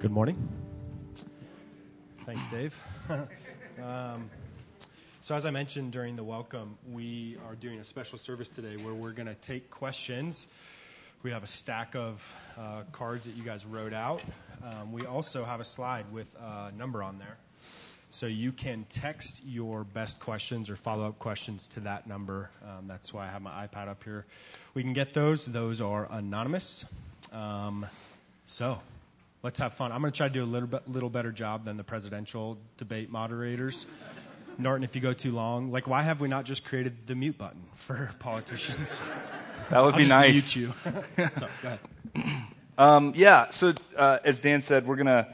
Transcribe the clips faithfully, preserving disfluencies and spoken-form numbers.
Good morning. Thanks, Dave. um, so as I mentioned during the welcome, we are doing a special service today where we're going to take questions. We have a stack of uh, cards that you guys wrote out. Um, we also have a slide with a number on there. So you can text your best questions or follow-up questions to that number. Um, that's why I have my iPad up here. We can get those. Those are anonymous. Um, so let's have fun. I'm going to try to do a little bit, little better job than the presidential debate moderators. Norton, if you go too long, like why have we not just created the mute button for politicians? That would I'll be just nice. Mute you. So, go ahead. Um, yeah, so uh, as Dan said, we're going to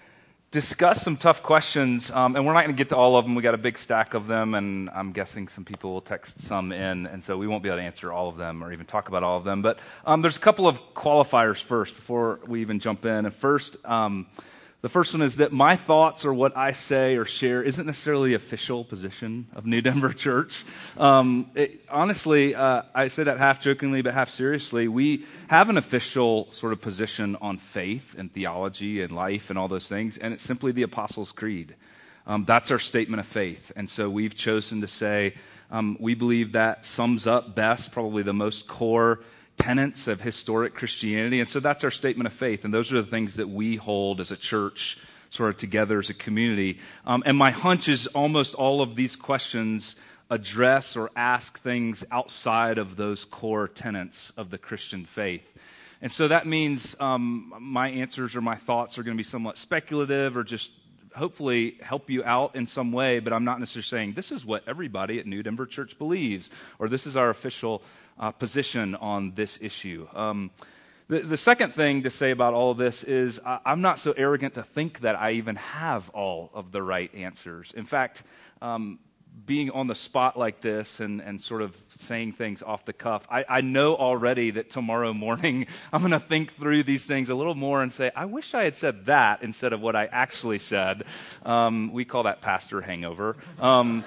discuss some tough questions, um, and we're not going to get to all of them. We got a big stack of them, and I'm guessing some people will text some in, and so we won't be able to answer all of them or even talk about all of them. But um, there's a couple of qualifiers first before we even jump in. And first, um, the first one is that my thoughts or what I say or share isn't necessarily the official position of New Denver Church. Um, it, honestly, uh, I say that half jokingly but half seriously. We have an official sort of position on faith and theology and life and all those things, and it's simply the Apostles' Creed. Um, that's our statement of faith. And so we've chosen to say um, we believe that sums up best probably the most core tenets of historic Christianity. And so that's our statement of faith. And those are the things that we hold as a church, sort of together as a community. Um, and my hunch is almost all of these questions address or ask things outside of those core tenets of the Christian faith. And so that means um, my answers or my thoughts are going to be somewhat speculative or just hopefully help you out in some way, but I'm not necessarily saying this is what everybody at New Denver Church believes or this is our official Uh, position on this issue. Um, the, the second thing to say about all of this is I, I'm not so arrogant to think that I even have all of the right answers. In fact, um, being on the spot like this and, and sort of saying things off the cuff, I, I know already that tomorrow morning I'm going to think through these things a little more and say, I wish I had said that instead of what I actually said. Um, we call that pastor hangover. Um,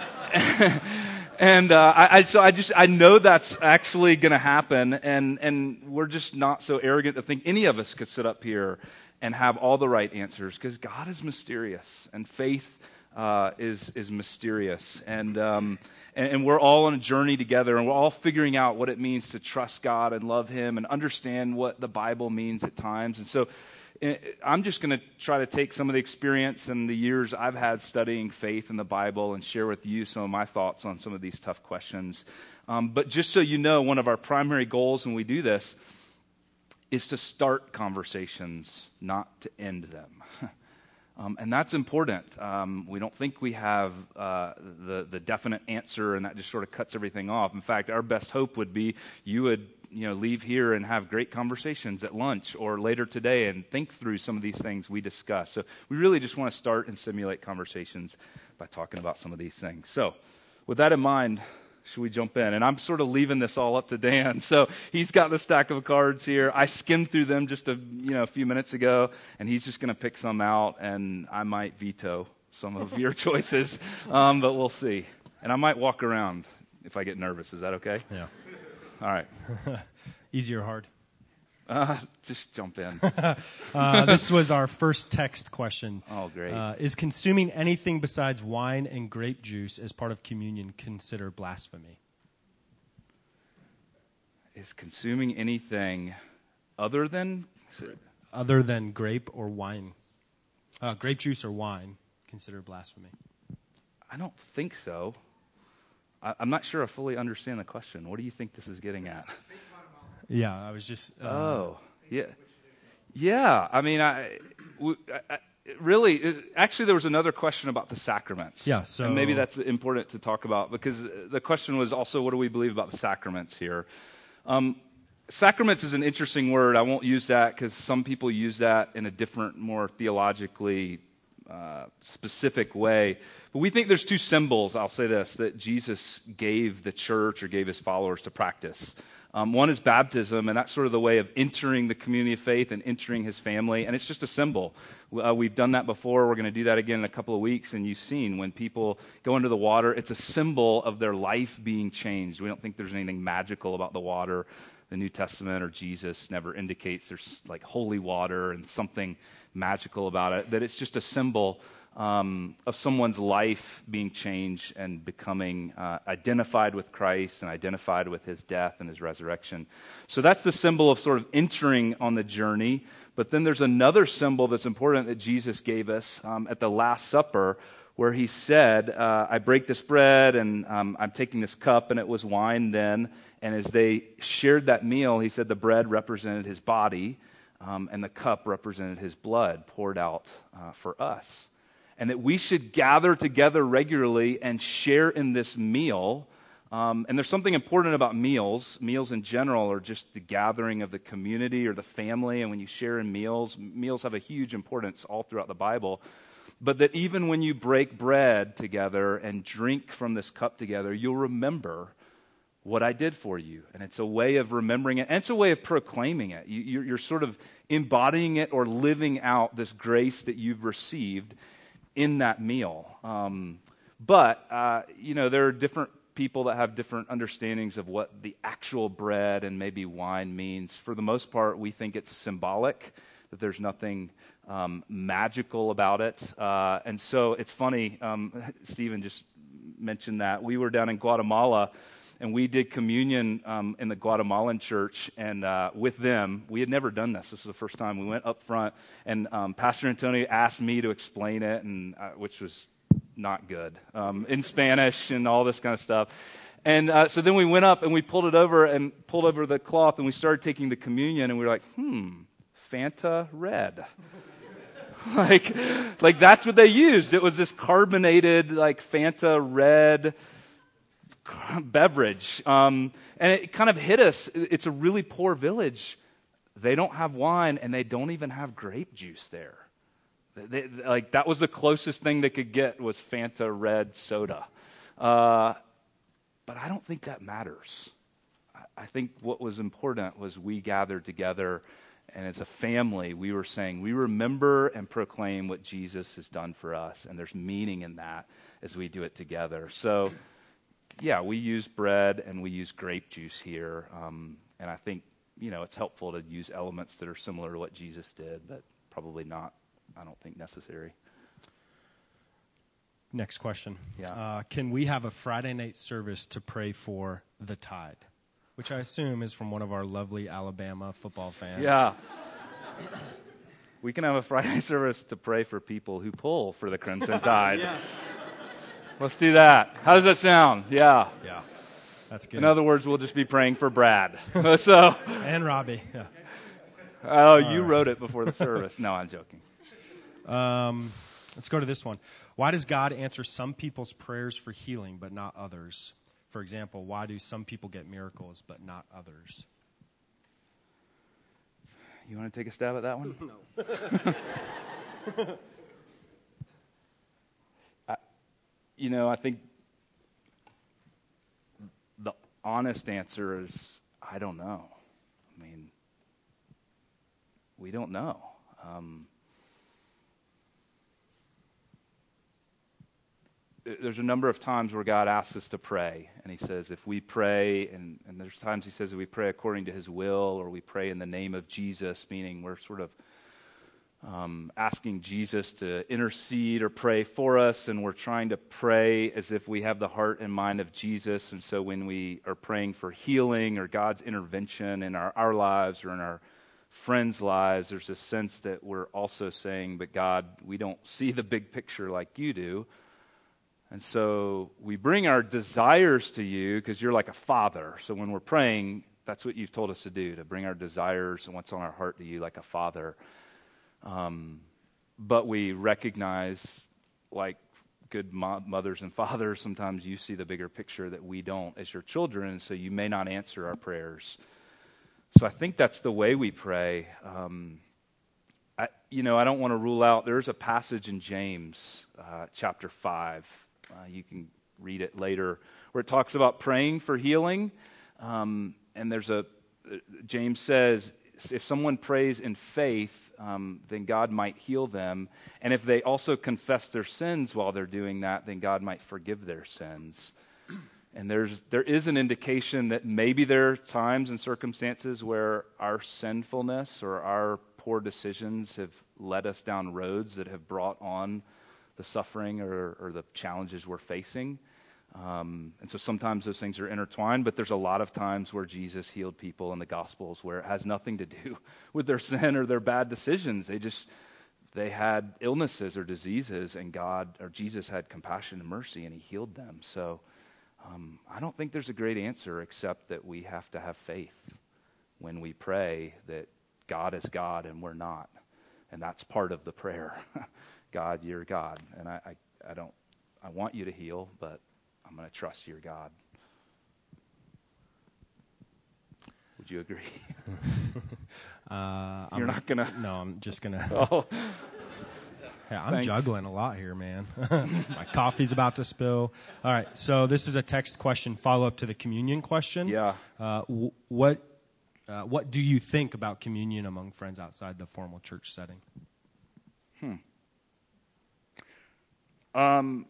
And uh, I, I, so I just I know that's actually going to happen, and and we're just not so arrogant to think any of us could sit up here and have all the right answers because God is mysterious and faith uh, is is mysterious, and, um, and and we're all on a journey together, and we're all figuring out what it means to trust God and love Him and understand what the Bible means at times, and so. I'm just going to try to take some of the experience and the years I've had studying faith in the Bible and share with you some of my thoughts on some of these tough questions. Um, but just so you know, one of our primary goals when we do this is to start conversations, not to end them. um, and that's important. Um, we don't think we have uh, the, the definite answer and that just sort of cuts everything off. In fact, our best hope would be you would you know, leave here and have great conversations at lunch or later today and think through some of these things we discuss. So we really just want to start and simulate conversations by talking about some of these things. So with that in mind, should we jump in? And I'm sort of leaving this all up to Dan. So he's got the stack of cards here. I skimmed through them just a, you know, a few minutes ago, and he's just going to pick some out, and I might veto some of your choices, um, but we'll see. And I might walk around if I get nervous. Is that okay? Yeah. All right. Easy or hard? Uh, just jump in. uh, this was our first text question. Oh, great. Uh, is consuming anything besides wine and grape juice as part of communion considered blasphemy? Is consuming anything other than? Other than grape or wine. Uh, grape juice or wine considered blasphemy? I don't think so. I'm not sure I fully understand the question. What do you think this is getting at? Yeah, I was just... Uh, oh, yeah. Yeah, I mean, I, I, really, it, actually there was another question about the sacraments. Yeah, so... And maybe that's important to talk about because the question was also, what do we believe about the sacraments here? Um, sacraments is an interesting word. I won't use that because some people use that in a different, more theologically uh, specific way. But we think there's two symbols, I'll say this, that Jesus gave the church or gave his followers to practice. Um, one is baptism, and that's sort of the way of entering the community of faith and entering his family, and it's just a symbol. Uh, we've done that before. We're going to do that again in a couple of weeks, and you've seen when people go into the water, it's a symbol of their life being changed. We don't think there's anything magical about the water. the New Testament or Jesus never indicates there's like holy water and something magical about it, that it's just a symbol um, of someone's life being changed and becoming uh, identified with Christ and identified with his death and his resurrection. So that's the symbol of sort of entering on the journey. But then there's another symbol that's important that Jesus gave us um, at the Last Supper, where he said, uh, I break this bread and um, I'm taking this cup, and it was wine then. And as they shared that meal, he said the bread represented his body um, and the cup represented his blood poured out uh, for us. And that we should gather together regularly and share in this meal. Um, and there's something important about meals. Meals in general are just the gathering of the community or the family. And when you share in meals, meals have a huge importance all throughout the Bible. But that even when you break bread together and drink from this cup together, you'll remember what I did for you. And it's a way of remembering it. And it's a way of proclaiming it. You, you're, you're sort of embodying it or living out this grace that you've received in that meal. Um, but, uh, you know, there are different people that have different understandings of what the actual bread and maybe wine means. For the most part, we think it's symbolic, that there's nothing um, magical about it. Uh, and so it's funny, um, Stephen just mentioned that. We were down in Guatemala, and we did communion um, in the Guatemalan church, and uh, with them, we had never done this. This was the first time. We went up front, and um, Pastor Antonio asked me to explain it, and uh, which was not good, um, in Spanish and all this kind of stuff. And uh, so then we went up, and we pulled it over and pulled over the cloth, and we started taking the communion, and we were like, hmm, Fanta Red. like, like that's what they used. It was this carbonated, like Fanta Red beverage. Um, and it kind of hit us. It's a really poor village. They don't have wine, and they don't even have grape juice there. They, like that was the closest thing they could get was Fanta Red soda. Uh, but I don't think that matters. I, I think what was important was we gathered together, and as a family, we were saying, we remember and proclaim what Jesus has done for us, and there's meaning in that as we do it together. So yeah, we use bread and we use grape juice here. Um, and I think, you know, it's helpful to use elements that are similar to what Jesus did, but probably not, I don't think, necessary. Next question. Yeah. Uh, can we have a Friday night service to pray for the Tide? Which I assume is from one of our lovely Alabama football fans. Yeah. We can have a Friday night service to pray for people who pull for the Crimson Tide. Yes. Let's do that. How does that sound? Yeah. Yeah. That's good. In other words, we'll just be praying for Brad. so, and Robbie. Yeah. Oh, you right. wrote it before the service. No, I'm joking. Um, let's go to this one. Why does God answer some people's prayers for healing but not others? For example, why do some people get miracles but not others? You want to take a stab at that one? No. You know, I think the honest answer is, I don't know. I mean, we don't know. Um, there's a number of times where God asks us to pray, and he says if we pray, and, and there's times he says that we pray according to his will, or we pray in the name of Jesus, meaning we're sort of Um, asking Jesus to intercede or pray for us, and we're trying to pray as if we have the heart and mind of Jesus. And so when we are praying for healing or God's intervention in our, our lives or in our friends' lives, there's a sense that we're also saying, but God, we don't see the big picture like you do. And so we bring our desires to you because you're like a father. So when we're praying, that's what you've told us to do, to bring our desires and what's on our heart to you like a father. Um, but we recognize, like good mo- mothers and fathers, sometimes you see the bigger picture that we don't as your children, and so you may not answer our prayers. So I think that's the way we pray. Um, I, you know, I don't want to rule out, there's a passage in James uh, chapter five. Uh, you can read it later, where it talks about praying for healing. Um, and there's a, James says, if someone prays in faith, um, then God might heal them. And if they also confess their sins while they're doing that, then God might forgive their sins. And there's there is an indication that maybe there are times and circumstances where our sinfulness or our poor decisions have led us down roads that have brought on the suffering or, or the challenges we're facing. Um, and so sometimes those things are intertwined, but there's a lot of times where Jesus healed people in the Gospels where it has nothing to do with their sin or their bad decisions. They just, they had illnesses or diseases, and God, or Jesus had compassion and mercy, and he healed them. So um, I don't think there's a great answer except that we have to have faith when we pray that God is God and we're not. And that's part of the prayer. God, you're God. And I, I, I don't, I want you to heal, but I'm going to trust your God. Would you agree? uh, You're I'm, not going to? No, I'm just going to. Oh. Hey, I'm Thanks. juggling a lot here, man. My coffee's about to spill. All right, so this is a text question follow-up to the communion question. Yeah. Uh, w- what uh, what do you think about communion among friends outside the formal church setting? Hmm. Um.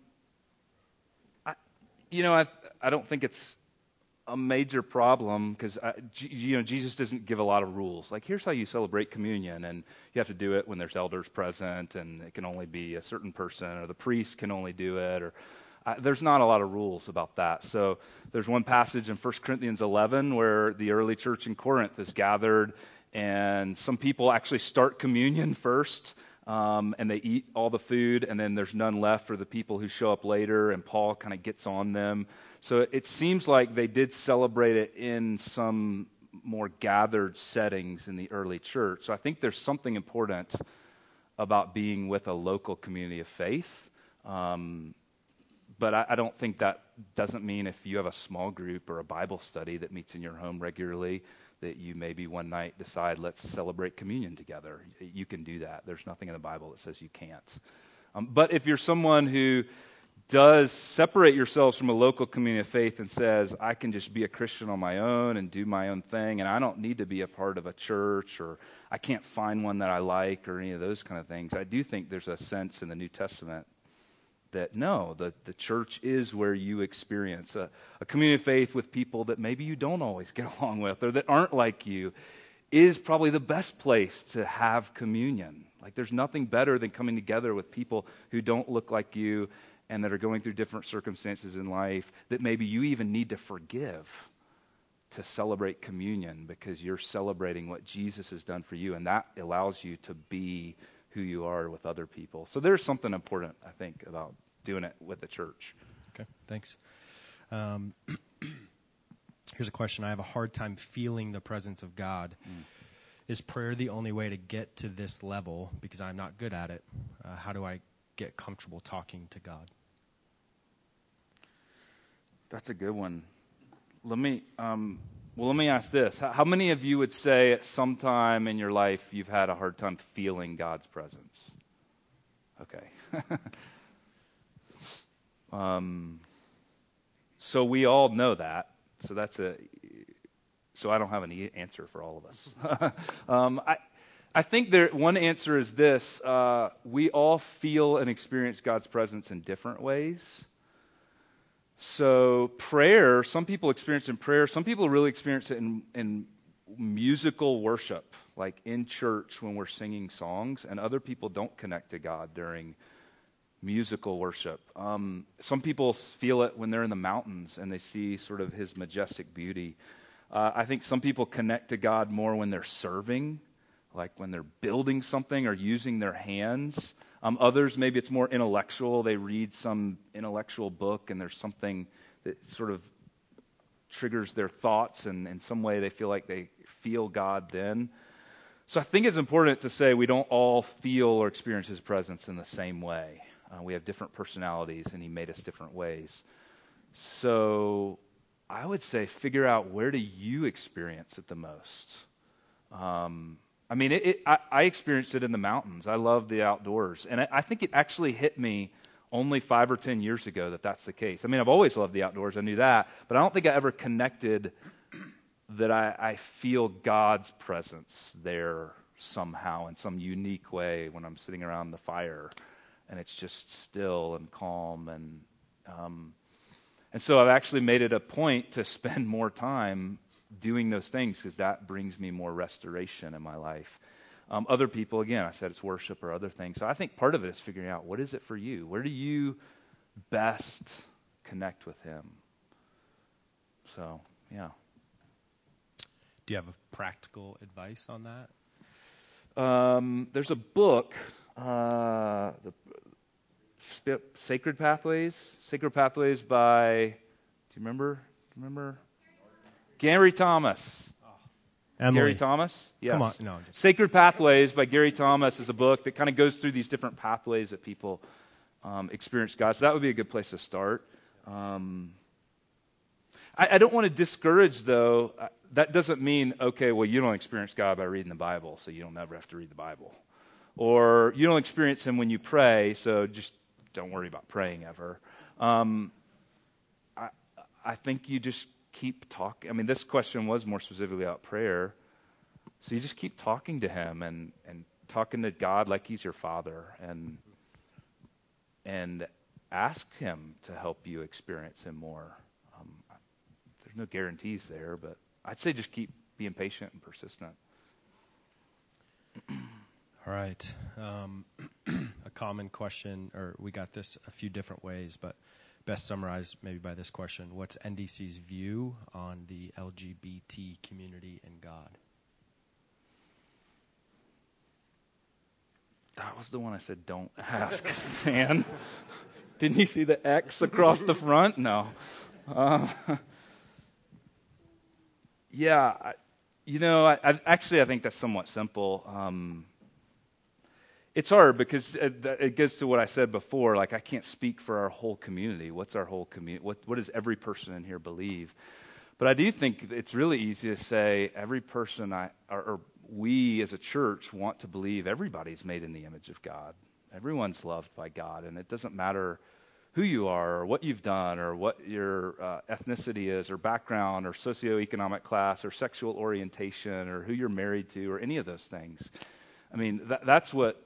I, you know, I I don't think it's a major problem because you know Jesus doesn't give a lot of rules. Like, here's how you celebrate communion, and you have to do it when there's elders present, and it can only be a certain person, or the priest can only do it, or uh, there's not a lot of rules about that. So there's one passage in First Corinthians eleven where the early church in Corinth is gathered, and some people actually start communion first. Um, and they eat all the food, and then there's none left for the people who show up later, and Paul kind of gets on them. So it seems like they did celebrate it in some more gathered settings in the early church. So I think there's something important about being with a local community of faith. Um, but I, I don't think that doesn't mean if you have a small group or a Bible study that meets in your home regularly that you maybe one night decide, let's celebrate communion together. You can do that. There's nothing in the Bible that says you can't. Um, but if you're someone who does separate yourselves from a local community of faith and says, I can just be a Christian on my own and do my own thing, and I don't need to be a part of a church, or I can't find one that I like, or any of those kind of things, I do think there's a sense in the New Testament that no, the, the church is where you experience a, a community of faith with people that maybe you don't always get along with or that aren't like you is probably the best place to have communion. Like, there's nothing better than coming together with people who don't look like you and that are going through different circumstances in life that maybe you even need to forgive to celebrate communion because you're celebrating what Jesus has done for you, and that allows you to be who you are with other people. So there's something important, I think, about doing it with the church. Okay, thanks. Um, here's a question. I have a hard time feeling the presence of God. Mm. Is prayer the only way to get to this level? Because I'm not good at it. Uh, how do I get comfortable talking to God? That's a good one. Let me... Um, Well, let me ask this. How many of you would say at some time in your life you've had a hard time feeling God's presence? Okay. um, so we all know that. So that's a. So I don't have any answer for all of us. um, I, I think there. One answer is this: uh, we all feel and experience God's presence in different ways. So prayer, some people experience it in prayer. Some people really experience it in, in musical worship, like in church when we're singing songs. And other people don't connect to God during musical worship. Um, some people feel it when they're in the mountains and they see sort of his majestic beauty. Uh, I think some people connect to God more when they're serving, like when they're building something or using their hands. Um, others, maybe it's more intellectual. They read some intellectual book and there's something that sort of triggers their thoughts, and in some way they feel like they feel God then. So I think it's important to say we don't all feel or experience his presence in the same way. Uh, we have different personalities and he made us different ways. So I would say figure out, where do you experience it the most? Um I mean, it, it, I, I experienced it in the mountains. I love the outdoors. And I, I think it actually hit me only five or ten years ago that that's the case. I mean, I've always loved the outdoors. I knew that. But I don't think I ever connected that I, I feel God's presence there somehow in some unique way when I'm sitting around the fire and it's just still and calm. And um, And so I've actually made it a point to spend more time doing those things because that brings me more restoration in my life. Um, other people, again, I said it's worship or other things. So I think part of it is figuring out, what is it for you? Where do you best connect with him? So, yeah. Do you have a practical advice on that? Um, there's a book, uh, the Sp- Sacred Pathways, Sacred Pathways by, do you remember? Do you remember? Gary Thomas. Emily. Gary Thomas? Yes. Come on. No, I'm just- Sacred Pathways by Gary Thomas is a book that kind of goes through these different pathways that people um, experience God. So that would be a good place to start. Um, I, I don't want to discourage, though. Uh, that doesn't mean, okay, well, you don't experience God by reading the Bible, so you don't ever have to read the Bible. Or you don't experience him when you pray, so just don't worry about praying ever. Um, I, I think you just keep talking. I mean, this question was more specifically about prayer. So you just keep talking to him and, and talking to God like he's your father, and and ask him to help you experience him more. Um, there's no guarantees there, but I'd say just keep being patient and persistent. All right. Um, a common question, or we got this a few different ways, but best summarized maybe by this question: what's N D C's view on the L G B T community and God? That was the one I said don't ask, Stan. Didn't you see the X across the front? No. Uh, yeah, I, you know, I, I, actually I think that's somewhat simple. Um, it's hard because it, it gets to what I said before. Like, I can't speak for our whole community. What's our whole community? What, what does every person in here believe? But I do think it's really easy to say every person I, or, or we as a church want to believe everybody's made in the image of God. Everyone's loved by God, and it doesn't matter who you are or what you've done or what your uh, ethnicity is or background or socioeconomic class or sexual orientation or who you're married to or any of those things. I mean, that, that's what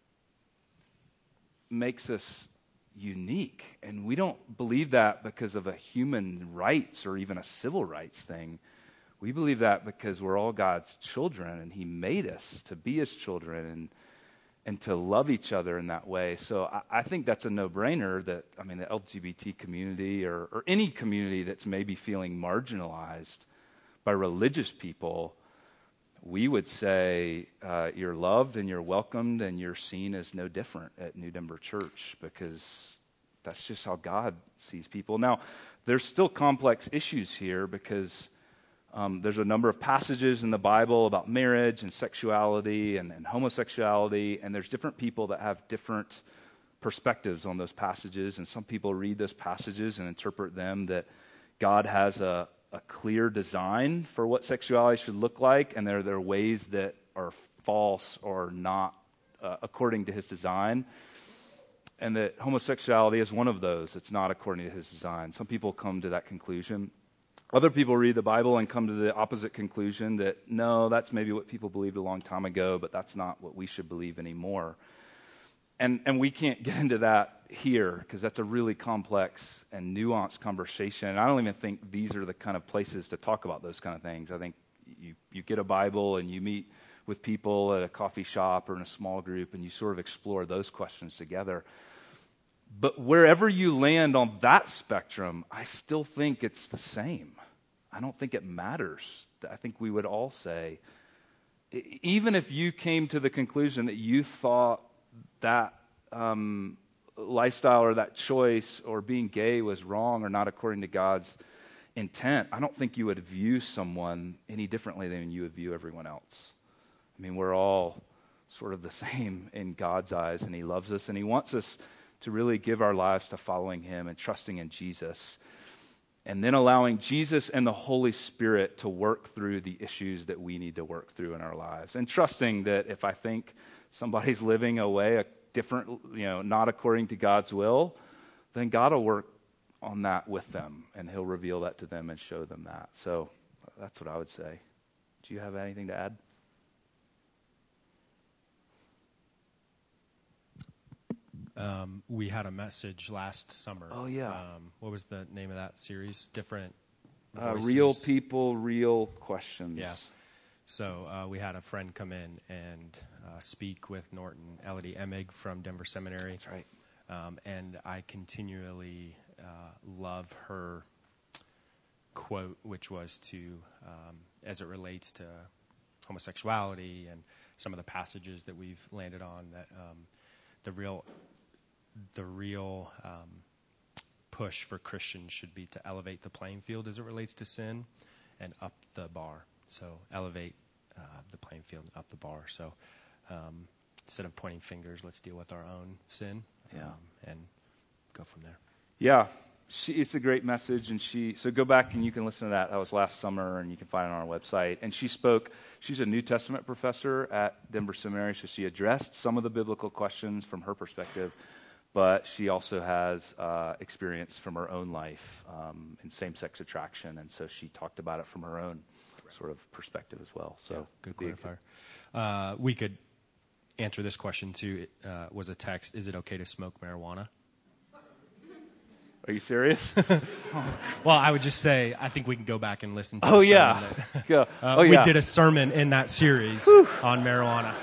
makes us unique, and we don't believe that because of a human rights or even a civil rights thing. We believe that because we're all God's children, and he made us to be his children and and to love each other in that way. So I, I think that's a no-brainer that, I mean, the L G B T community or, or any community that's maybe feeling marginalized by religious people, we would say uh, you're loved and you're welcomed and you're seen as no different at New Denver Church, because that's just how God sees people. Now, there's still complex issues here because um, there's a number of passages in the Bible about marriage and sexuality and, and homosexuality, and there's different people that have different perspectives on those passages, and some people read those passages and interpret them that God has a a clear design for what sexuality should look like, and there, there are ways that are false or not uh, according to his design, and that homosexuality is one of those. It's not according to his design. Some people come to that conclusion. Other people read the Bible and come to the opposite conclusion that, no, that's maybe what people believed a long time ago, but that's not what we should believe anymore. And and we can't get into that here because that's a really complex and nuanced conversation. And I don't even think these are the kind of places to talk about those kind of things. I think you, you get a Bible and you meet with people at a coffee shop or in a small group and you sort of explore those questions together. But wherever you land on that spectrum, I still think it's the same. I don't think it matters. I think we would all say, even if you came to the conclusion that you thought that um, lifestyle or that choice or being gay was wrong or not according to God's intent, I don't think you would view someone any differently than you would view everyone else. I mean, we're all sort of the same in God's eyes, and he loves us, and he wants us to really give our lives to following him and trusting in Jesus, and then allowing Jesus and the Holy Spirit to work through the issues that we need to work through in our lives, and trusting that if I think somebody's living a way, a different, you know, not according to God's will, then God will work on that with them, and he'll reveal that to them and show them that. So that's what I would say. Do you have anything to add? Um, we had a message last summer. Oh, yeah. Um, what was the name of that series? Different Uh, voices. real people, real questions. Yeah. So uh, we had a friend come in and uh, speak with Norton Elodie Emig from Denver Seminary. That's right. Um, and I continually uh, love her quote, which was to, um, as it relates to homosexuality and some of the passages that we've landed on, that um, the real, the real um, push for Christians should be to elevate the playing field as it relates to sin and up the bar. So elevate uh, the playing field and up the bar. So um, instead of pointing fingers, let's deal with our own sin Yeah. um, and go from there. Yeah, she, it's a great message, and she. So go back and you can listen to that. That was last summer, and you can find it on our website. And she spoke. She's a New Testament professor at Denver Seminary, so she addressed some of the biblical questions from her perspective, but she also has uh, experience from her own life um, in same-sex attraction, and so she talked about it from her own sort of perspective as well. So Yeah, good clarifier. Uh, we could answer this question too. It uh, was a text. Is it okay to smoke marijuana? Are you serious? Well, I would just say I think we can go back and listen to Oh, the yeah. sermon that- Go. uh, Oh, we yeah. did a sermon in that series on marijuana.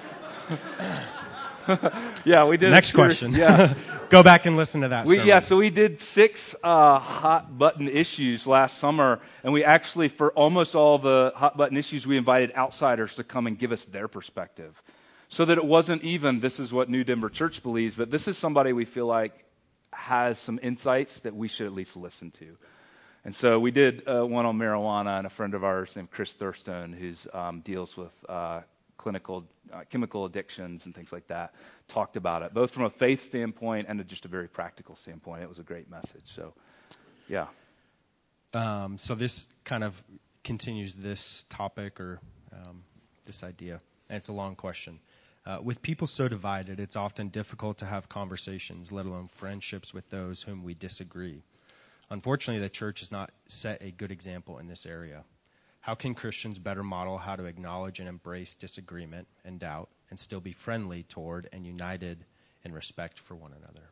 Yeah, we did. a Next series- question. Yeah. Go back and listen to that We, sermon. yeah, so we did six uh, hot button issues last summer, and we actually, for almost all the hot button issues, we invited outsiders to come and give us their perspective. So that it wasn't even, this is what New Denver Church believes, but this is somebody we feel like has some insights that we should at least listen to. And so we did uh, one on marijuana, and a friend of ours named Chris Thurstone, who um, deals with uh, clinical uh, chemical addictions and things like that, talked about it, both from a faith standpoint and a, just a very practical standpoint. It was a great message. So, yeah. Um, so this kind of continues this topic or um, this idea, and it's a long question. Uh, with people so divided, it's often difficult to have conversations, let alone friendships with those whom we disagree. Unfortunately, the church has not set a good example in this area. How can Christians better model how to acknowledge and embrace disagreement and doubt and still be friendly toward and united in respect for one another?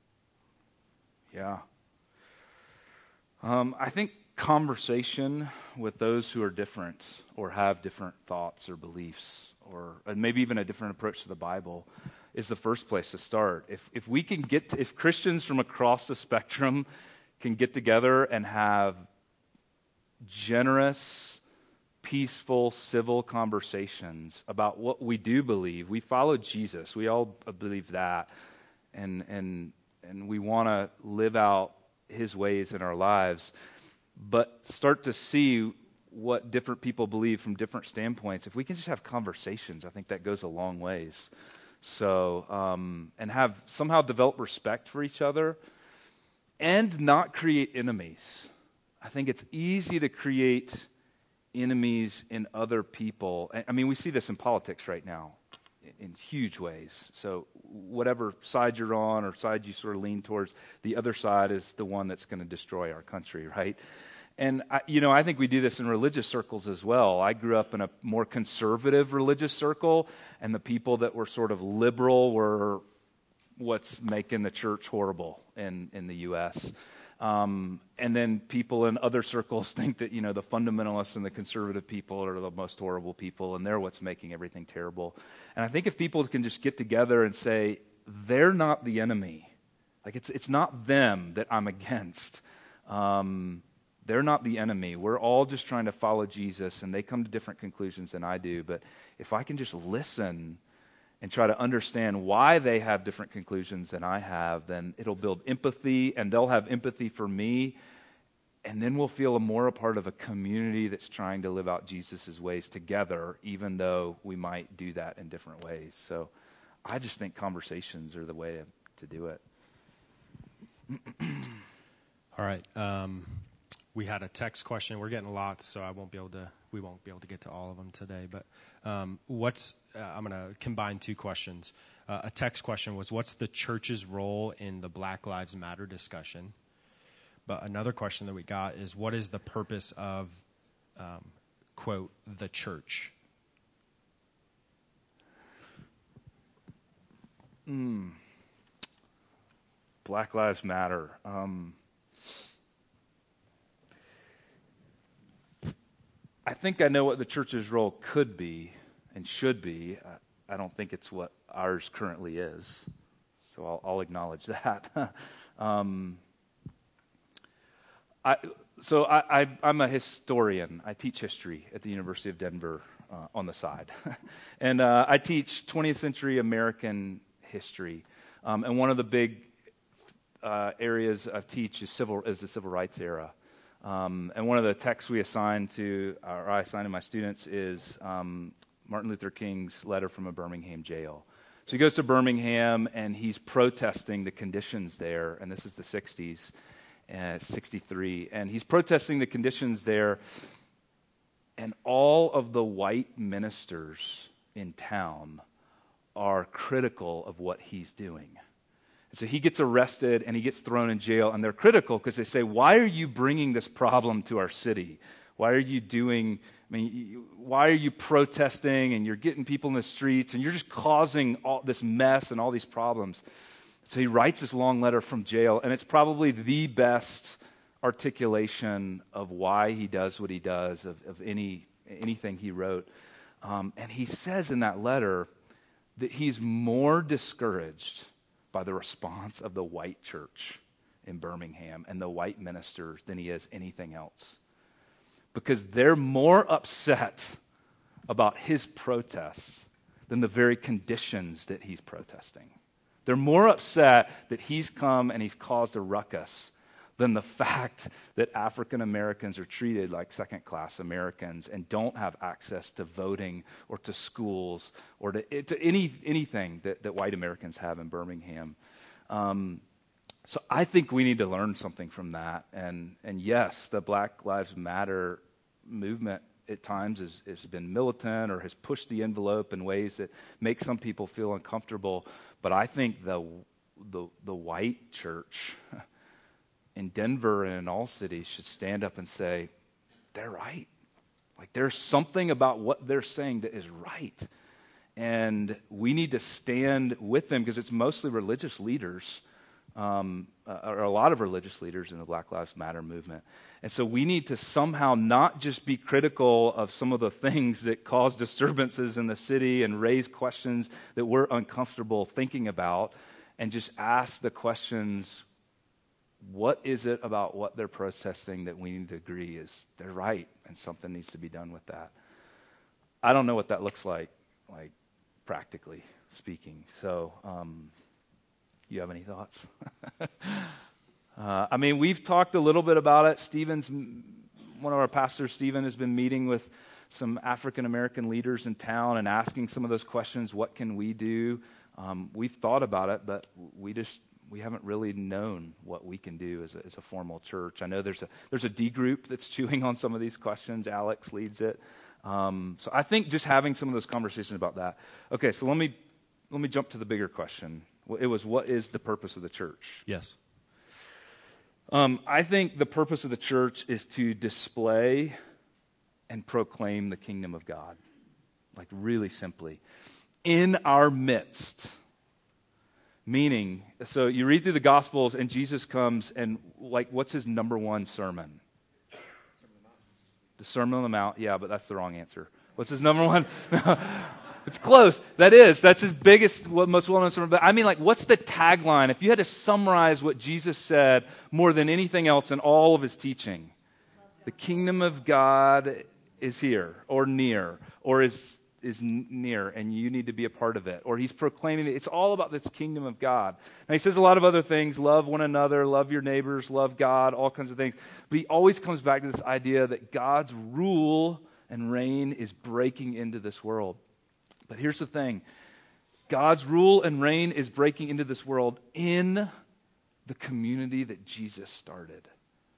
Yeah. Um, I think conversation with those who are different or have different thoughts or beliefs or maybe even a different approach to the Bible is the first place to start. If if we can get to, if Christians from across the spectrum can get together and have generous, peaceful, civil conversations about what we do believe. We follow Jesus. We all believe that. And and and we want to live out his ways in our lives, but start to see what different people believe from different standpoints. If we can just have conversations, I think that goes a long ways. So, um, and have somehow develop respect for each other and not create enemies. I think it's easy to create enemies in other people. I mean, we see this in politics right now in huge ways. So whatever side you're on or side you sort of lean towards, the other side is the one that's going to destroy our country, right? And, I, you know, I think we do this in religious circles as well. I grew up in a more conservative religious circle, and the people that were sort of liberal were what's making the church horrible in, in the U S Um, and then people in other circles think that, you know, the fundamentalists and the conservative people are the most horrible people, and they're what's making everything terrible. And I think if people can just get together and say, they're not the enemy. Like, it's it's not them that I'm against. Um, they're not the enemy. We're all just trying to follow Jesus, and they come to different conclusions than I do. But if I can just listen and try to understand why they have different conclusions than I have, then it'll build empathy, and they'll have empathy for me, and then we'll feel more a part of a community that's trying to live out Jesus' ways together, even though we might do that in different ways. So I just think conversations are the way to, to do it. All right. Um, we had a text question. We're getting lots, so I won't be able to. We won't be able to get to all of them today. But um, what's? Uh, I'm going to combine two questions. Uh, a text question was, "What's the church's role in the Black Lives Matter discussion?" But another question that we got is, "What is the purpose of, um, quote, the church?" Mm. Black Lives Matter. Um, I think I know what the church's role could be and should be. I, I don't think it's what ours currently is. So I'll, I'll acknowledge that. um, I, so I, I, I'm a historian. I teach history at the University of Denver uh, on the side. and uh, I teach twentieth century American history. Um, and one of the big uh, areas I teach is, civil, is the civil rights era. Um, and one of the texts we assign to, or I assign to my students is um, Martin Luther King's letter from a Birmingham jail. So he goes to Birmingham and he's protesting the conditions there, and this is the sixties, uh, sixty-three, and he's protesting the conditions there, and all of the white ministers in town are critical of what he's doing. And so he gets arrested and he gets thrown in jail, and they're critical because they say, why are you bringing this problem to our city? Why are you doing, I mean, why are you protesting and you're getting people in the streets and you're just causing all this mess and all these problems? So he writes this long letter from jail, and it's probably the best articulation of why he does what he does, of, of any anything he wrote. Um, and he says in that letter that he's more discouraged by the response of the white church in Birmingham and the white ministers than he is anything else. Because they're more upset about his protests than the very conditions that he's protesting. They're more upset that he's come and he's caused a ruckus than the fact that African Americans are treated like second-class Americans and don't have access to voting or to schools or to, to any anything that, that white Americans have in Birmingham. Um, so I think we need to learn something from that. And and yes, the Black Lives Matter movement at times has, has been militant or has pushed the envelope in ways that make some people feel uncomfortable. But I think the the, the white church in Denver and in all cities should stand up and say, they're right. Like, there's something about what they're saying that is right. And we need to stand with them because it's mostly religious leaders, um, uh, or a lot of religious leaders in the Black Lives Matter movement. And so we need to somehow not just be critical of some of the things that cause disturbances in the city and raise questions that we're uncomfortable thinking about, and just ask the questions, what is it about what they're protesting that we need to agree is they're right and something needs to be done with that? I don't know what that looks like, like practically speaking. So, um, you have any thoughts? uh, I mean, we've talked a little bit about it. Stephen's, one of our pastors, Stephen, has been meeting with some African-American leaders in town and asking some of those questions. What can we do? Um, we've thought about it, but we just we haven't really known what we can do as a, as a formal church. I know there's a there's a D group that's chewing on some of these questions. Alex leads it. Um, so I think just having some of those conversations about that. Okay, so let me let me jump to the bigger question. It was, what is the purpose of the church? Yes. Um, I think the purpose of the church is to display and proclaim the kingdom of God. Like, really simply. In our midst. Meaning, so you read through the Gospels and Jesus comes and, like, what's his number one sermon? The Sermon on the Mount. Yeah, but that's the wrong answer. What's his number one? It's close. That is. That's his biggest, most well-known sermon. But I mean, like, what's the tagline? If you had to summarize what Jesus said more than anything else in all of his teaching, the kingdom of God is here, or near, or is is near, and you need to be a part of it. Or he's proclaiming it. It's all about this kingdom of God. Now, he says a lot of other things: love one another, love your neighbors, love God, all kinds of things. But he always comes back to this idea that God's rule and reign is breaking into this world. But here's the thing. God's rule and reign is breaking into this world in the community that Jesus started.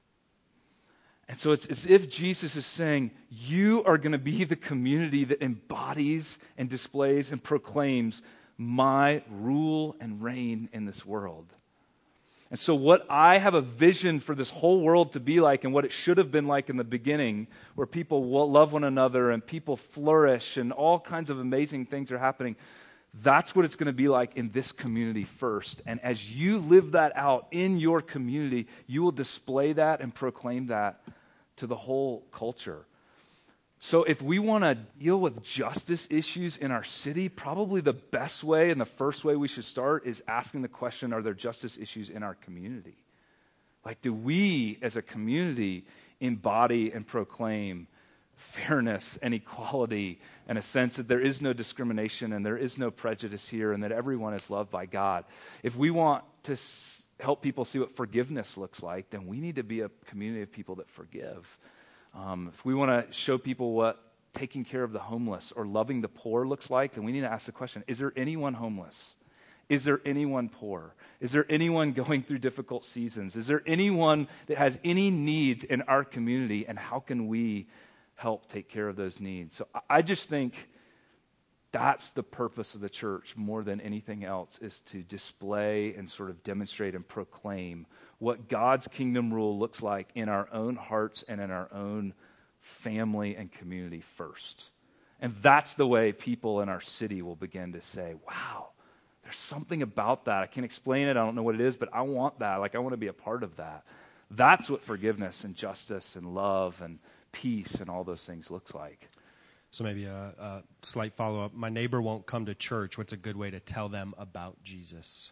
And so it's as if Jesus is saying, you are going to be the community that embodies and displays and proclaims my rule and reign in this world. And so what I have a vision for this whole world to be like, and what it should have been like in the beginning, where people will love one another and people flourish and all kinds of amazing things are happening, That's what it's going to be like in this community first. And as you live that out in your community, you will display that and proclaim that to the whole culture. So if we want to deal with justice issues in our city, probably the best way and the first way we should start is asking the question, are there justice issues in our community? Like, do we as a community embody and proclaim fairness and equality and a sense that there is no discrimination and there is no prejudice here and that everyone is loved by God? If we want to s- help people see what forgiveness looks like, then we need to be a community of people that forgive. Um, if we want to show people what taking care of the homeless or loving the poor looks like, then we need to ask the question, is there anyone homeless? Is there anyone poor? Is there anyone going through difficult seasons? Is there anyone that has any needs in our community, and how can we help take care of those needs? So I just think that's the purpose of the church more than anything else, is to display and sort of demonstrate and proclaim what God's kingdom rule looks like in our own hearts and in our own family and community first. And that's the way people in our city will begin to say, wow, there's something about that. I can't explain it. I don't know what it is, but I want that. Like, I want to be a part of that. That's what forgiveness and justice and love and peace and all those things looks like. So maybe a, a slight follow-up. My neighbor won't come to church. What's a good way to tell them about Jesus?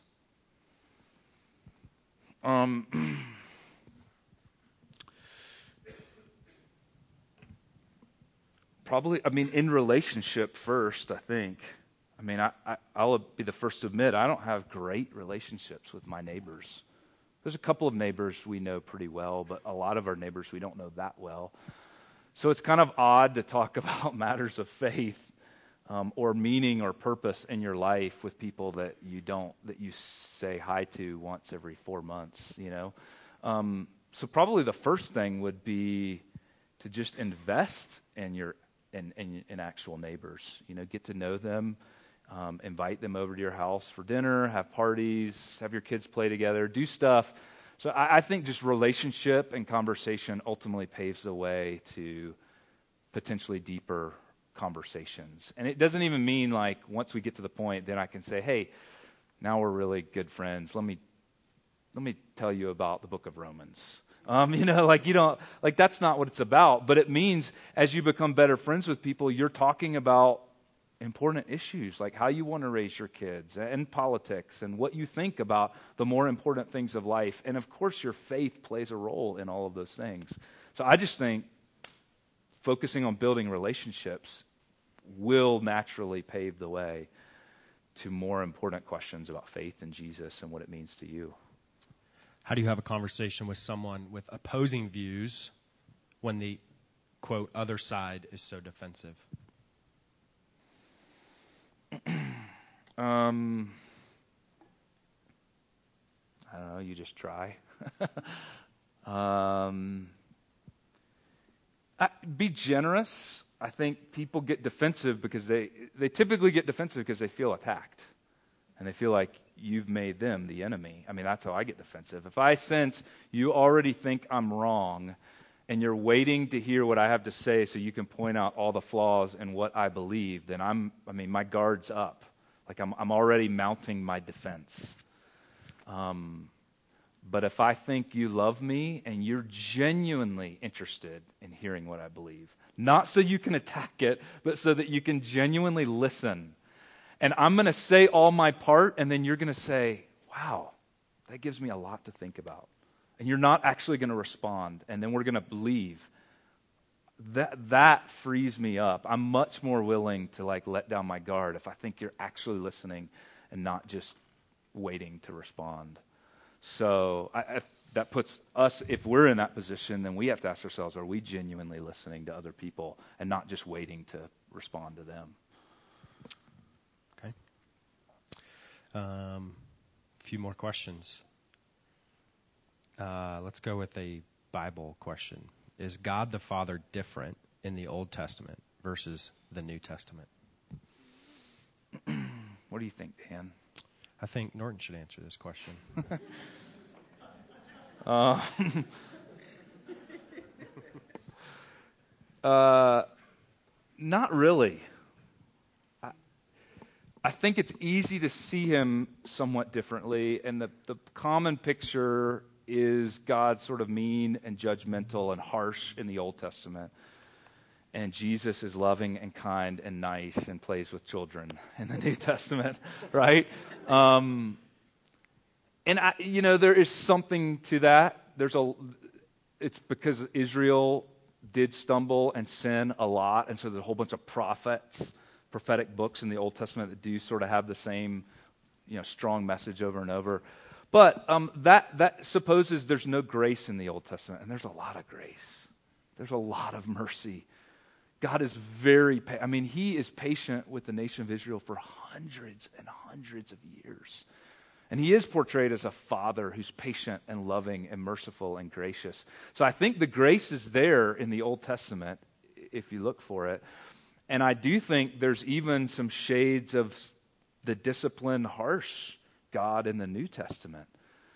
Um, probably, I mean, in relationship first, I think. I mean, I, I, I'll be the first to admit, I don't have great relationships with my neighbors. There's a couple of neighbors we know pretty well, but a lot of our neighbors we don't know that well. So it's kind of odd to talk about matters of faith um, or meaning or purpose in your life with people that you don't, that you say hi to once every four months, you know. Um, so probably the first thing would be to just invest in your in, in, in actual neighbors. You know, get to know them, um, invite them over to your house for dinner, have parties, have your kids play together, do stuff. So I, I think just relationship and conversation ultimately paves the way to potentially deeper conversations. And it doesn't even mean like once we get to the point, then I can say, hey, now we're really good friends. Let me let me tell you about the book of Romans. Um, you know, like you don't, like that's not what it's about. But it means as you become better friends with people, you're talking about important issues like how you want to raise your kids and politics and what you think about the more important things of life. And of course, your faith plays a role in all of those things. So I just think focusing on building relationships will naturally pave the way to more important questions about faith and Jesus and what it means to you. How do you have a conversation with someone with opposing views when the, quote, other side is so defensive? um, I don't know, you just try. um, I, be generous. I think people get defensive because they, they typically get defensive because they feel attacked. And they feel like you've made them the enemy. I mean, that's how I get defensive. If I sense you already think I'm wrong and you're waiting to hear what I have to say so you can point out all the flaws in what I believe, then I'm, I mean, my guard's up. Like I'm, I'm already mounting my defense. Um, but if I think you love me and you're genuinely interested in hearing what I believe, not so you can attack it, but so that you can genuinely listen. And I'm going to say all my part, and then you're going to say, wow, that gives me a lot to think about. And you're not actually going to respond, and then we're going to believe. That that frees me up. I'm much more willing to like let down my guard if I think you're actually listening and not just waiting to respond. So I, I, that puts us, if we're in that position, then we have to ask ourselves, are we genuinely listening to other people and not just waiting to respond to them? Okay. Um, a few more questions. Uh, let's go with a Bible question. Is God the Father different in the Old Testament versus the New Testament? What do you think, Dan? I think Norton should answer this question. uh, uh, not really. I, I think it's easy to see him somewhat differently, and the, the common picture is God sort of mean and judgmental and harsh in the Old Testament, and Jesus is loving and kind and nice and plays with children in the New Testament, right? Um, and, I, you know, there is something to that. There's a, it's because Israel did stumble and sin a lot, and so there's a whole bunch of prophets, prophetic books in the Old Testament that do sort of have the same, you know, strong message over and over. But um, that that supposes there's no grace in the Old Testament, and there's a lot of grace. There's a lot of mercy. God is very, pa- I mean, he is patient with the nation of Israel for hundreds and hundreds of years. And he is portrayed as a father who's patient and loving and merciful and gracious. So I think the grace is there in the Old Testament, if you look for it. And I do think there's even some shades of the disciplined, harsh God in the New Testament.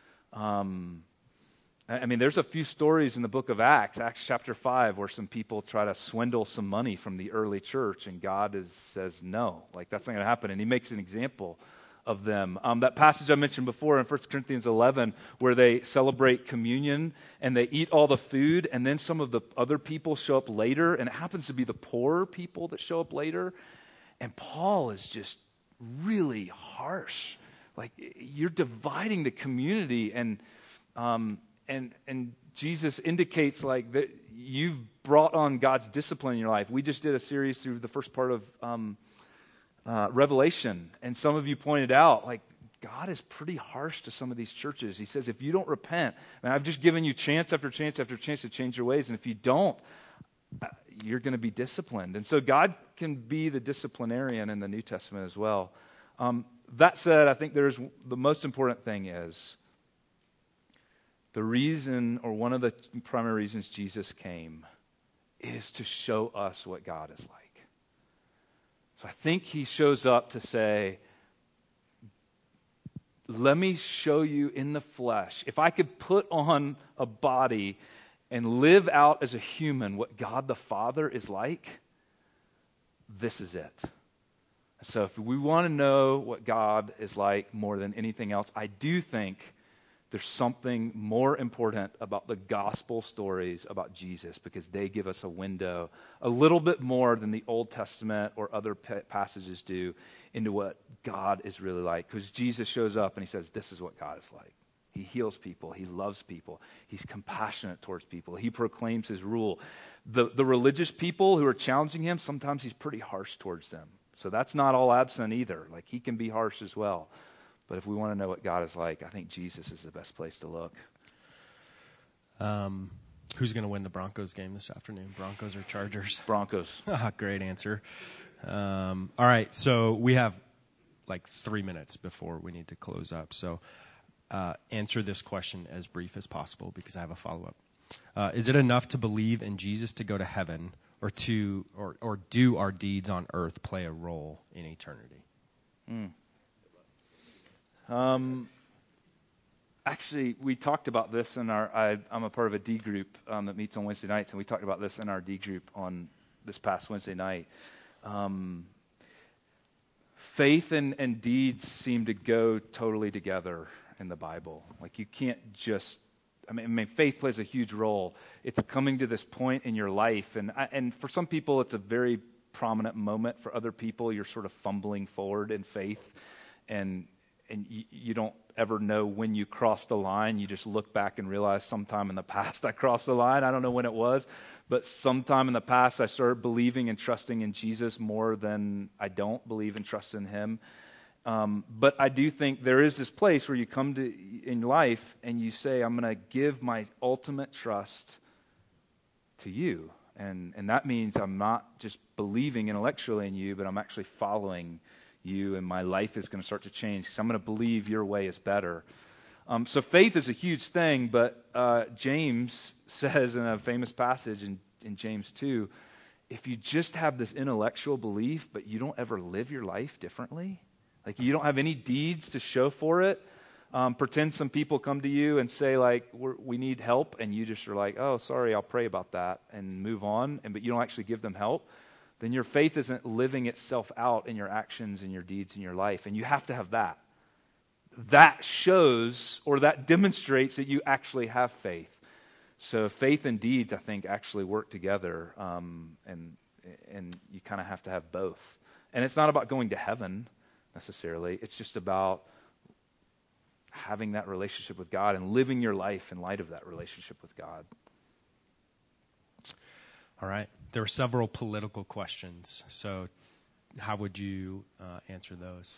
Um, I mean, there's a few stories in the book of Acts, Acts chapter five, where some people try to swindle some money from the early church, and God is, says no, like that's not going to happen. And he makes an example of them. Um, that passage I mentioned before in First Corinthians eleven, where they celebrate communion and they eat all the food, and then some of the other people show up later, and it happens to be the poorer people that show up later. And Paul is just really harsh. Like, you're dividing the community, and um, and and Jesus indicates like that you've brought on God's discipline in your life. We just did a series through the first part of um, uh, Revelation, and some of you pointed out like God is pretty harsh to some of these churches. He says, if you don't repent, and I've just given you chance after chance after chance to change your ways, and if you don't, you're going to be disciplined. And so God can be the disciplinarian in the New Testament as well. Um, that said, I think there's the most important thing is the reason, or one of the primary reasons Jesus came, is to show us what God is like. So I think he shows up to say, let me show you in the flesh. If I could put on a body and live out as a human what God the Father is like, this is it. So if we want to know what God is like more than anything else, I do think there's something more important about the gospel stories about Jesus, because they give us a window a little bit more than the Old Testament or other passages do into what God is really like. Because Jesus shows up and he says, this is what God is like. He heals people. He loves people. He's compassionate towards people. He proclaims his rule. The, the religious people who are challenging him, sometimes he's pretty harsh towards them. So that's not all absent either. Like, he can be harsh as well. But if we want to know what God is like, I think Jesus is the best place to look. Um, who's going to win the Broncos game this afternoon? Broncos or Chargers? Broncos. Great answer. Um, all right, so we have like three minutes before we need to close up. So uh, answer this question as brief as possible, because I have a follow-up. Uh, is it enough to believe in Jesus to go to heaven, or to or, or do our deeds on earth play a role in eternity? Mm. Um, actually, we talked about this in our, I, I'm a part of a D group um, that meets on Wednesday nights, and we talked about this in our D group on this past Wednesday night. Um, faith and, and deeds seem to go totally together in the Bible. Like, you can't just, I mean, I mean, faith plays a huge role. It's coming to this point in your life, and and for some people, it's a very prominent moment. For other people, you're sort of fumbling forward in faith, and and you, you don't ever know when you cross the line. You just look back and realize sometime in the past I crossed the line. I don't know when it was, but sometime in the past I started believing and trusting in Jesus more than I don't believe and trust in him. Um, but I do think there is this place where you come to in life and you say, I'm going to give my ultimate trust to you. And, and that means I'm not just believing intellectually in you, but I'm actually following you, and my life is going to start to change because I'm going to believe your way is better. Um, so faith is a huge thing, but uh, James says in a famous passage in, in James two, if you just have this intellectual belief, but you don't ever live your life differently, like you don't have any deeds to show for it, um, pretend some people come to you and say like, We're, we need help, and you just are like, oh, sorry, I'll pray about that and move on, and but you don't actually give them help, then your faith isn't living itself out in your actions and your deeds in your life. And you have to have that. That shows or that demonstrates that you actually have faith. So faith and deeds, I think, actually work together, um, and and you kind of have to have both. And it's not about going to heaven necessarily. It's just about having that relationship with God and living your life in light of that relationship with God. All right. There were several political questions. So how would you uh, answer those?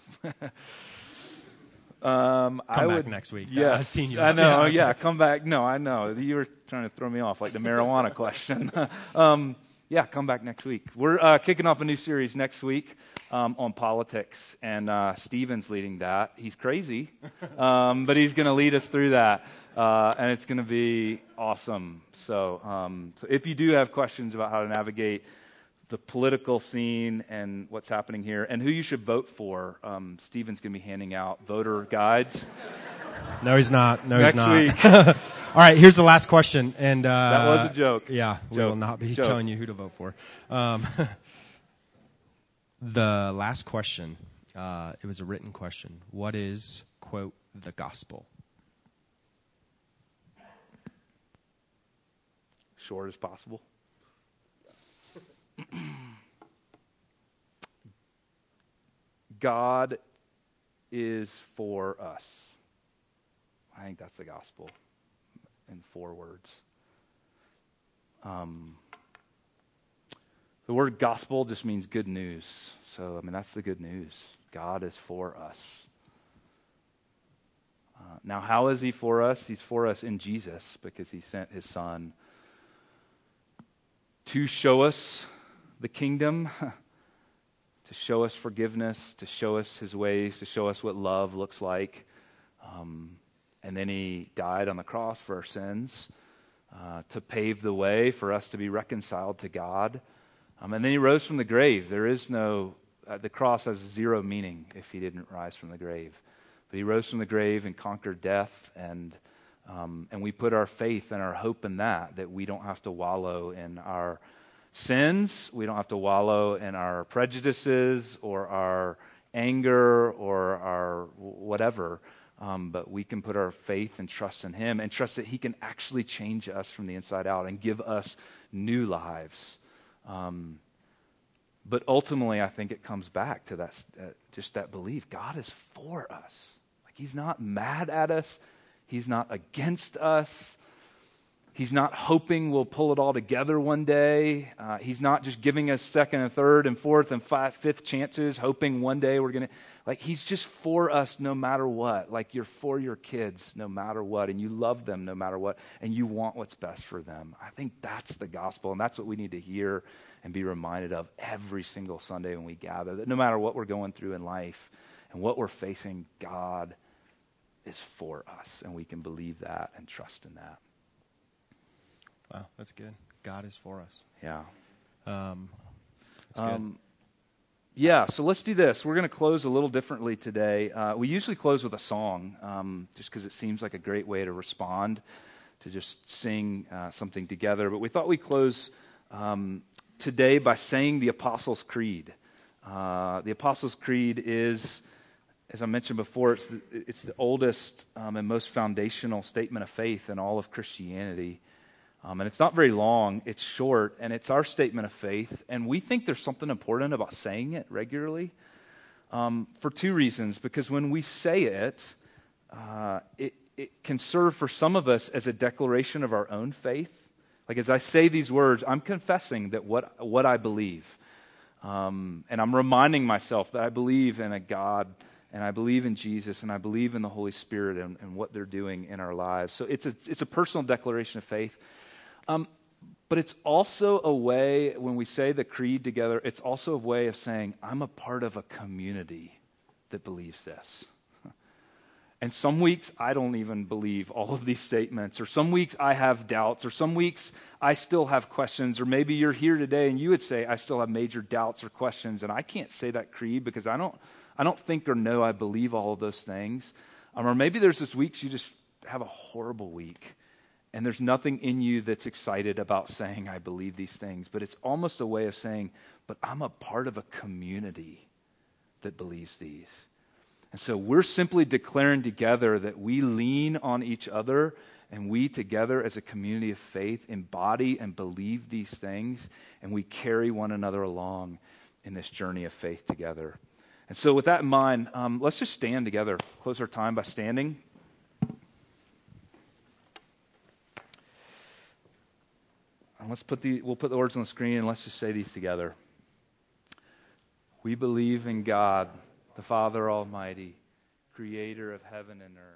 Um, Come I back would, next week. Yes, I've seen you. I know. Yeah, Yeah, come back. No, I know. You were trying to throw me off like the marijuana question. um, yeah, come back next week. We're uh, kicking off a new series next week um, on politics, and uh, Stephen's leading that. He's crazy, um, but he's going to lead us through that, uh, and it's going to be awesome. So, um, so if you do have questions about how to navigate the political scene and what's happening here, and who you should vote for, Um, Stephen's going to be handing out voter guides. No, he's not. No, Next he's not. week. All right, here's the last question. And uh, That was a joke. Yeah, we Joke. will not be Joke. telling you who to vote for. Um, the last question, uh, it was a written question. What is, quote, the gospel? Short as possible. God is for us. I think that's the gospel in four words. Um, the word gospel just means good news. So, I mean, that's the good news. God is for us. Uh, now, how is he for us? He's for us in Jesus because he sent his son to show us the kingdom, to show us forgiveness, to show us his ways, to show us what love looks like. Um, and then he died on the cross for our sins, uh, to pave the way for us to be reconciled to God. Um, and then he rose from the grave. There is no, uh, the cross has zero meaning if he didn't rise from the grave. But he rose from the grave and conquered death, and um, and we put our faith and our hope in that, that we don't have to wallow in our sins. We don't have to wallow in our prejudices or our anger or our whatever, um, but we can put our faith and trust in him and trust that he can actually change us from the inside out and give us new lives. Um, but ultimately, I think it comes back to that, uh, just that belief. God is for us. Like, he's not mad at us. He's not against us. He's not hoping we'll pull it all together one day. Uh, he's not just giving us second and third and fourth and five, fifth chances, hoping one day we're going to... Like, he's just for us no matter what. Like, you're for your kids no matter what, and you love them no matter what, and you want what's best for them. I think that's the gospel, and that's what we need to hear and be reminded of every single Sunday when we gather, that no matter what we're going through in life and what we're facing, God is for us, and we can believe that and trust in that. Wow, that's good. God is for us. Yeah. Um, that's good. Um, yeah, so let's do this. We're going to close a little differently today. Uh, we usually close with a song, um, just because it seems like a great way to respond, to just sing uh, something together. But we thought we'd close um, today by saying the Apostles' Creed. Uh, the Apostles' Creed is, as I mentioned before, it's the, it's the oldest um, and most foundational statement of faith in all of Christianity. Um, and it's not very long, it's short, and it's our statement of faith. And we think there's something important about saying it regularly um, for two reasons. Because when we say it, uh, it, it can serve for some of us as a declaration of our own faith. Like, as I say these words, I'm confessing that what, what I believe. Um, and I'm reminding myself that I believe in a God, and I believe in Jesus, and I believe in the Holy Spirit and, and what they're doing in our lives. So it's a, it's a personal declaration of faith. Um, but it's also a way, when we say the creed together, it's also a way of saying, I'm a part of a community that believes this. And some weeks, I don't even believe all of these statements, or some weeks I have doubts, or some weeks I still have questions, or maybe you're here today and you would say, I still have major doubts or questions, and I can't say that creed because I don't, I don't think or know I believe all of those things. Um, or maybe there's this weeks you just have a horrible week, And there's nothing in you that's excited about saying, I believe these things. But it's almost a way of saying, but I'm a part of a community that believes these. And so we're simply declaring together that we lean on each other, and we together as a community of faith embody and believe these things, and we carry one another along in this journey of faith together. And so with that in mind, um, let's just stand together. Close our time by standing. And let's put the, we'll put the words on the screen and let's just say these together. We believe in God, the Father Almighty, creator of heaven and earth.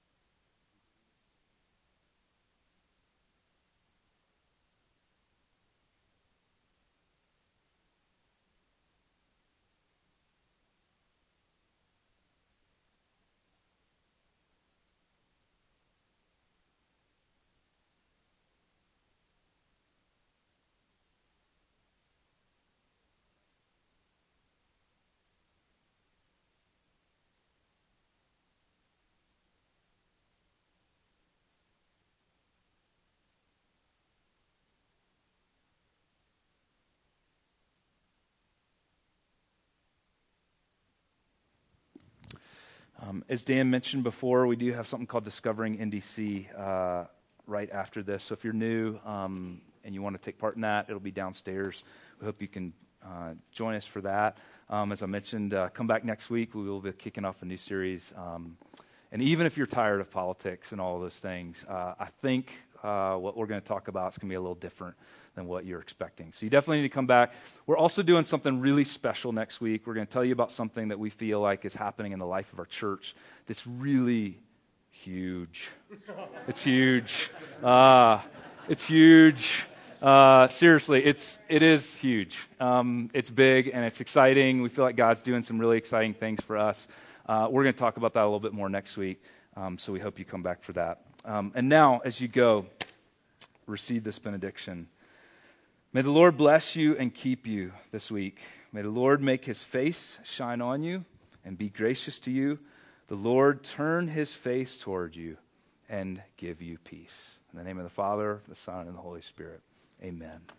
Um, as Dan mentioned before, we do have something called Discovering N D C uh, right after this. So if you're new um, and you want to take part in that, it'll be downstairs. We hope you can uh, join us for that. Um, as I mentioned, uh, come back next week. We will be kicking off a new series. Um, and even if you're tired of politics and all of those things, uh, I think uh, what we're going to talk about is going to be a little different than what you're expecting. So you definitely need to come back. We're also doing something really special next week. We're going to tell you about something that we feel like is happening in the life of our church that's really huge. It's huge. Uh, it's huge. Uh, seriously, it's it is huge. Um, it's big and it's exciting. We feel like God's doing some really exciting things for us. Uh, we're going to talk about that a little bit more next week. Um, so we hope you come back for that. Um, and now, as you go, receive this benediction. May the Lord bless you and keep you this week. May the Lord make his face shine on you and be gracious to you. The Lord turn his face toward you and give you peace. In the name of the Father, the Son, and the Holy Spirit. Amen.